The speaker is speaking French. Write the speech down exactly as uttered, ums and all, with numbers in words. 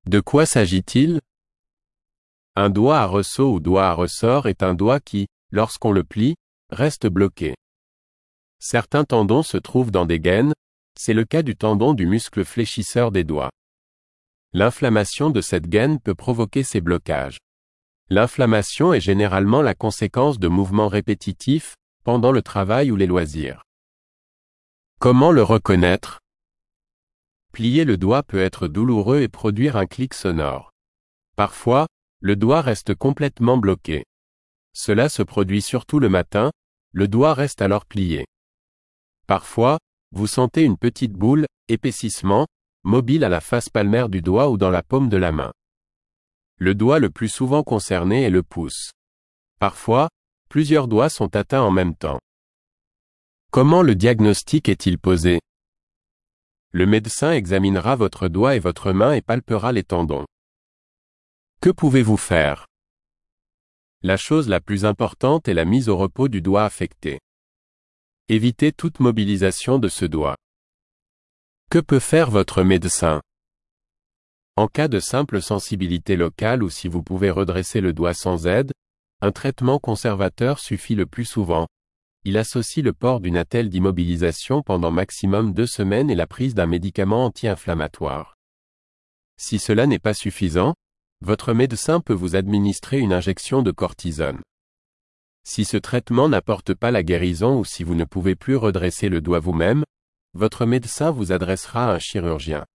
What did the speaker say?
De quoi s'agit-il? Un doigt à ressaut ou doigt à ressort est un doigt qui, lorsqu'on le plie, reste bloqué. Certains tendons se trouvent dans des gaines, c'est le cas du tendon du muscle fléchisseur des doigts. L'inflammation de cette gaine peut provoquer ces blocages. L'inflammation est généralement la conséquence de mouvements répétitifs, pendant le travail ou les loisirs. Comment le reconnaître? Plier le doigt peut être douloureux et produire un clic sonore. Parfois, le doigt reste complètement bloqué. Cela se produit surtout le matin, le doigt reste alors plié. Parfois, vous sentez une petite boule, épaississement, mobile à la face palmaire du doigt ou dans la paume de la main. Le doigt le plus souvent concerné est le pouce. Parfois, plusieurs doigts sont atteints en même temps. Comment le diagnostic est-il posé? Le médecin examinera votre doigt et votre main et palpera les tendons. Que pouvez-vous faire? La chose la plus importante est la mise au repos du doigt affecté. Évitez toute mobilisation de ce doigt. Que peut faire votre médecin? En cas de simple sensibilité locale ou si vous pouvez redresser le doigt sans aide, un traitement conservateur suffit le plus souvent. Il associe le port d'une attelle d'immobilisation pendant maximum deux semaines et la prise d'un médicament anti-inflammatoire. Si cela n'est pas suffisant, votre médecin peut vous administrer une injection de cortisone. Si ce traitement n'apporte pas la guérison ou si vous ne pouvez plus redresser le doigt vous-même, votre médecin vous adressera à un chirurgien.